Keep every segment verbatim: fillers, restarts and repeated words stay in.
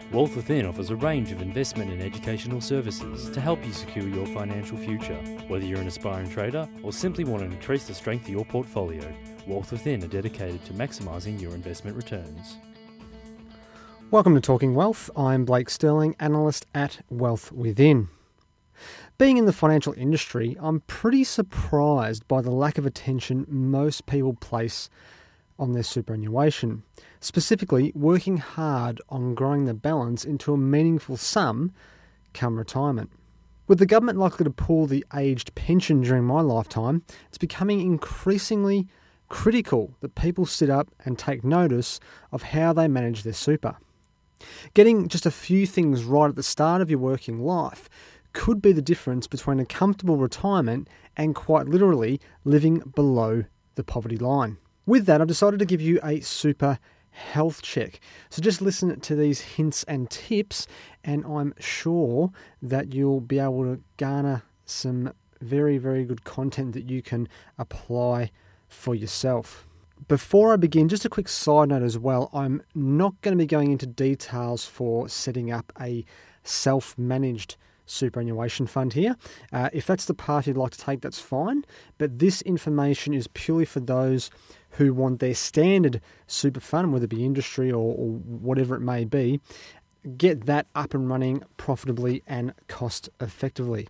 Wealth Within offers a range of investment and educational services to help you secure your financial future. Whether you're an aspiring trader or simply want to increase the strength of your portfolio, Wealth Within are dedicated to maximising your investment returns. Welcome to Talking Wealth. I'm Blake Sterling, analyst at Wealth Within. Being in the financial industry, I'm pretty surprised by the lack of attention most people place on their superannuation, specifically working hard on growing the balance into a meaningful sum come retirement. With the government likely to pull the aged pension during my lifetime, it's becoming increasingly critical that people sit up and take notice of how they manage their super. Getting just a few things right at the start of your working life could be the difference between a comfortable retirement and quite literally living below the poverty line. With that, I've decided to give you a super health check. So just listen to these hints and tips, and I'm sure that you'll be able to garner some very, very good content that you can apply for yourself. Before I begin, just a quick side note as well. I'm not going to be going into details for setting up a self-managed superannuation fund here. Uh, if that's the path you'd like to take, that's fine. But this information is purely for those who want their standard super fund, whether it be industry or, or whatever it may be, get that up and running profitably and cost effectively.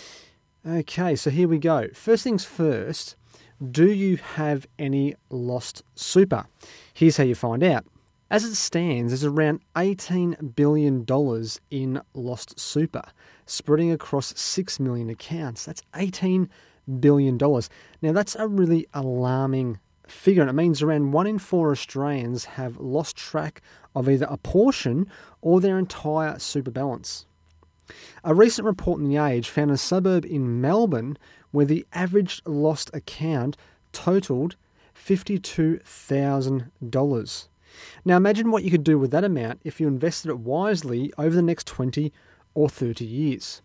Okay, so here we go. First things first, do you have any lost super? Here's how you find out. As it stands, there's around eighteen billion dollars in lost super, spreading across six million accounts. That's eighteen billion dollars. Now, that's a really alarming figure, and it means around one in four Australians have lost track of either a portion or their entire super balance. A recent report in The Age found a suburb in Melbourne where the average lost account totaled fifty-two thousand dollars. Now imagine what you could do with that amount if you invested it wisely over the next twenty or thirty years.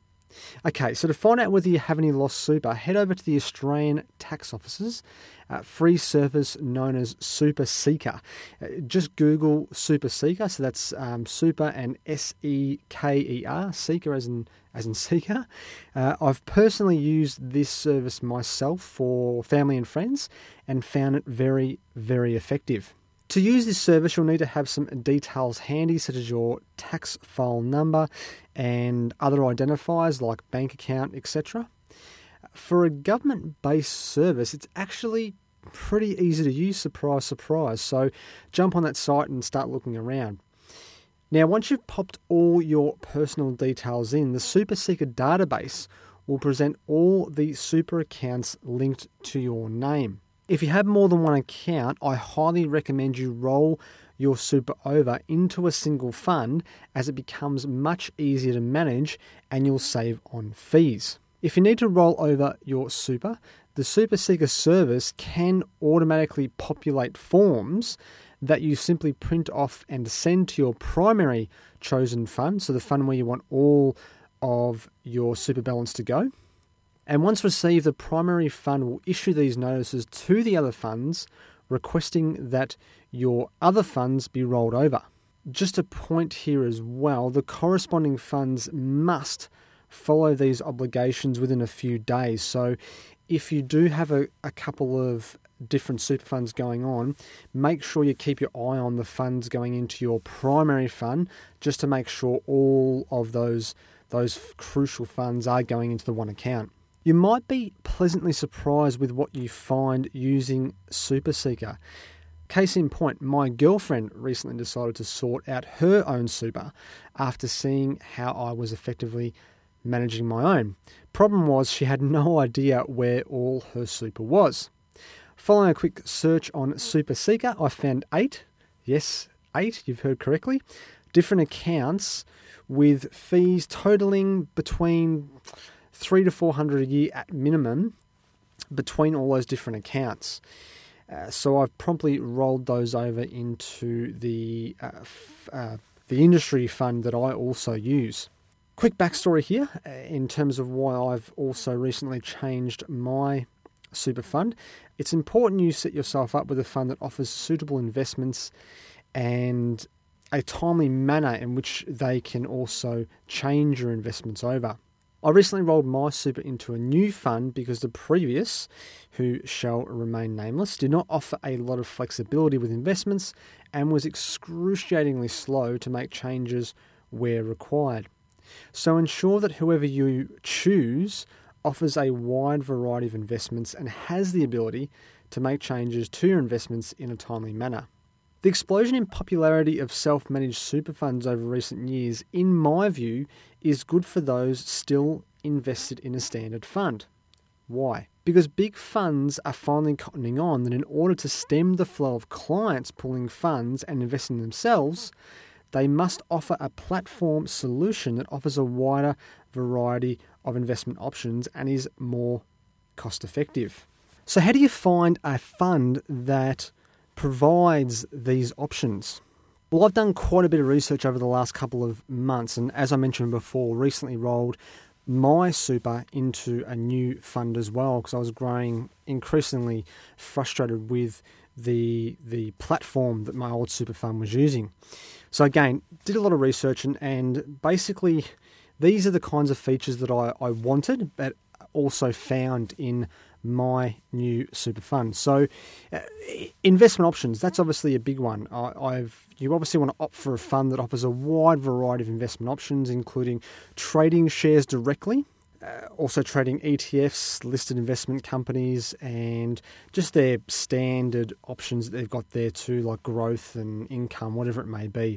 Okay, so to find out whether you have any lost super, head over to the Australian Tax Office's uh, free service known as Super Seeker. Uh, just Google Super Seeker, so that's um, Super and S E K E R, Seeker as in, as in Seeker. Uh, I've personally used this service myself for family and friends and found it very, very effective. To use this service, you'll need to have some details handy, such as your tax file number and other identifiers like bank account, et cetera. For a government-based service, it's actually pretty easy to use, surprise, surprise. So jump on that site and start looking around. Now, once you've popped all your personal details in, the Super Seeker database will present all the super accounts linked to your name. If you have more than one account, I highly recommend you roll your super over into a single fund, as it becomes much easier to manage and you'll save on fees. If you need to roll over your super, the Super Seeker service can automatically populate forms that you simply print off and send to your primary chosen fund, so the fund where you want all of your super balance to go. And once received, the primary fund will issue these notices to the other funds requesting that your other funds be rolled over. Just a point here as well, the corresponding funds must follow these obligations within a few days. So if you do have a, a couple of different super funds going on, make sure you keep your eye on the funds going into your primary fund, just to make sure all of those, those crucial funds are going into the one account. You might be pleasantly surprised with what you find using Super Seeker. Case in point, my girlfriend recently decided to sort out her own super after seeing how I was effectively managing my own. Problem was, she had no idea where all her super was. Following a quick search on Super Seeker, I found eight, yes, eight, you've heard correctly, different accounts with fees totaling between three to four hundred a year at minimum between all those different accounts. Uh, so I've promptly rolled those over into the uh, f- uh, the industry fund that I also use. Quick backstory here uh, in terms of why I've also recently changed my super fund. It's important you set yourself up with a fund that offers suitable investments and a timely manner in which they can also change your investments over. I recently rolled my super into a new fund because the previous, who shall remain nameless, did not offer a lot of flexibility with investments and was excruciatingly slow to make changes where required. So ensure that whoever you choose offers a wide variety of investments and has the ability to make changes to your investments in a timely manner. The explosion in popularity of self-managed super funds over recent years, in my view, is good for those still invested in a standard fund. Why? Because big funds are finally cottoning on that in order to stem the flow of clients pulling funds and investing themselves, they must offer a platform solution that offers a wider variety of investment options and is more cost-effective. So how do you find a fund that provides these options? Well, I've done quite a bit of research over the last couple of months, and as I mentioned before, recently rolled my super into a new fund as well because I was growing increasingly frustrated with the the platform that my old super fund was using. So again, did a lot of research and, and basically these are the kinds of features that I, I wanted but also found in my new super fund. So uh, investment options, that's obviously a big one. I, I've you obviously want to opt for a fund that offers a wide variety of investment options, including trading shares directly, uh, also trading E T Fs, listed investment companies, and just their standard options that they've got there too, like growth and income, whatever it may be.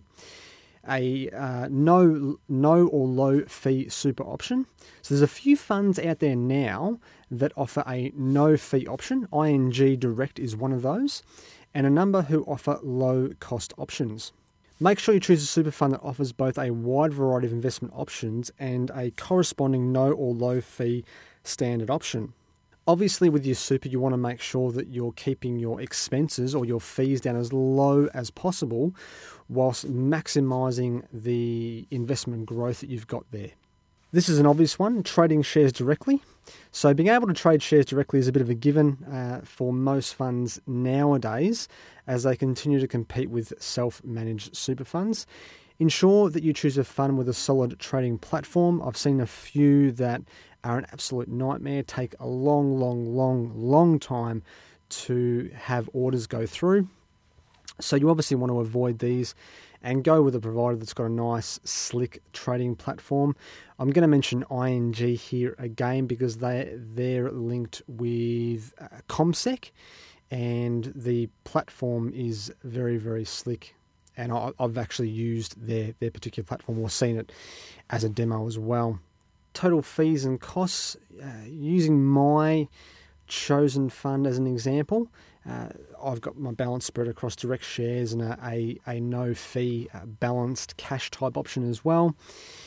A uh, no no or low fee super option. So there's a few funds out there now that offer a no fee option. I N G Direct is one of those, and a number who offer low cost options. Make sure you choose a super fund that offers both a wide variety of investment options and a corresponding no or low fee standard option. Obviously, with your super, you want to make sure that you're keeping your expenses or your fees down as low as possible whilst maximising the investment growth that you've got there. This is an obvious one, trading shares directly. So being able to trade shares directly is a bit of a given uh, for most funds nowadays as they continue to compete with self-managed super funds. Ensure that you choose a fund with a solid trading platform. I've seen a few that are an absolute nightmare, take a long, long, long, long time to have orders go through. So you obviously want to avoid these and go with a provider that's got a nice, slick trading platform. I'm going to mention I N G here again because they, they're linked with uh, CommSec, and the platform is very, very slick. And I, I've actually used their, their particular platform or seen it as a demo as well. Total fees and costs, uh, using my chosen fund as an example, uh, I've got my balance spread across direct shares and a, a, a no-fee uh, balanced cash type option as well.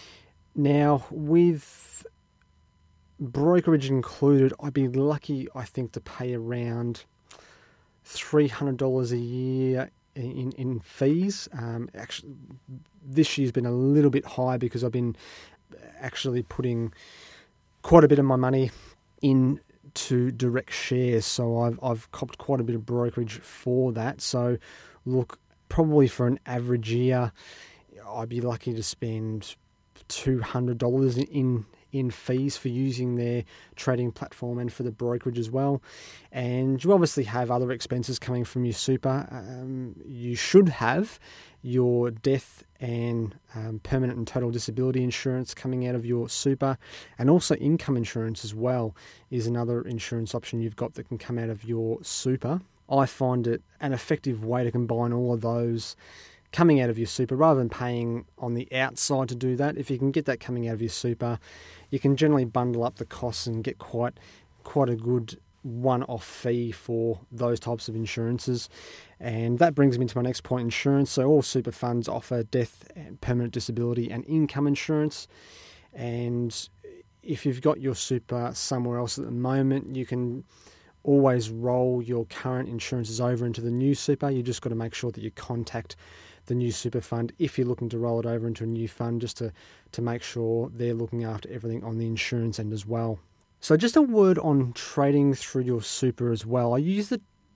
Now, with brokerage included, I'd be lucky, I think, to pay around three hundred dollars a year in, in fees. Um, actually, this year's been a little bit high because I've been actually putting quite a bit of my money in to direct shares, so I've I've copped quite a bit of brokerage for that. So look, probably for an average year, I'd be lucky to spend two hundred dollars in in fees for using their trading platform and for the brokerage as well. And you obviously have other expenses coming from your super. Um, you should have your death and um, permanent and total disability insurance coming out of your super, and also income insurance as well is another insurance option you've got that can come out of your super. I find it an effective way to combine all of those coming out of your super rather than paying on the outside to do that. If you can get that coming out of your super, you can generally bundle up the costs and get quite quite a good one-off fee for those types of insurances. And that brings me to my next point, insurance. So all super funds offer death and permanent disability and income insurance. And if you've got your super somewhere else at the moment, you can always roll your current insurances over into the new super. You just got to make sure that you contact the new super fund if you're looking to roll it over into a new fund, just to, to make sure they're looking after everything on the insurance end as well. So just a word on trading through your super as well. I use the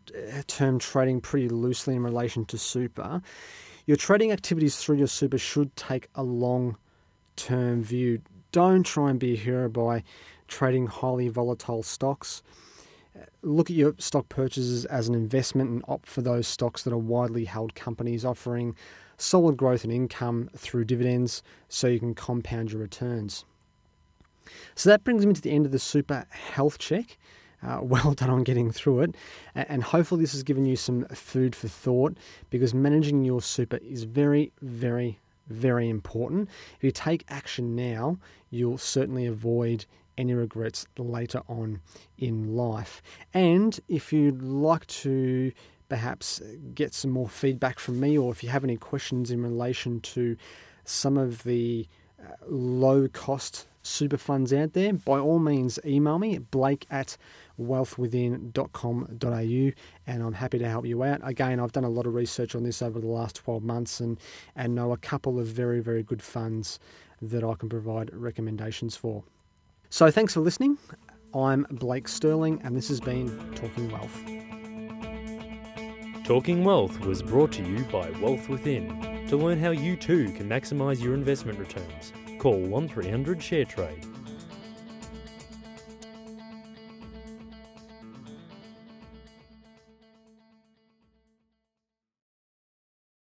term trading pretty loosely in relation to super. Your trading activities through your super should take a long-term view. Don't try and be a hero by trading highly volatile stocks. Look at your stock purchases as an investment and opt for those stocks that are widely held companies offering solid growth and income through dividends so you can compound your returns. So that brings me to the end of the super health check. Uh, well done on getting through it. And hopefully this has given you some food for thought, because managing your super is very, very, very important. If you take action now, you'll certainly avoid any regrets later on in life. And if you'd like to perhaps get some more feedback from me, or if you have any questions in relation to some of the uh, low-cost super funds out there, by all means email me at blake at wealth within dot com dot a u, and I'm happy to help you out. Again, I've done a lot of research on this over the last twelve months and, and know a couple of very, very good funds that I can provide recommendations for. So thanks for listening. I'm Blake Sterling, and this has been Talking Wealth. Talking Wealth was brought to you by Wealth Within. To learn how you too can maximise your investment returns, call one three hundred SHARE TRADE.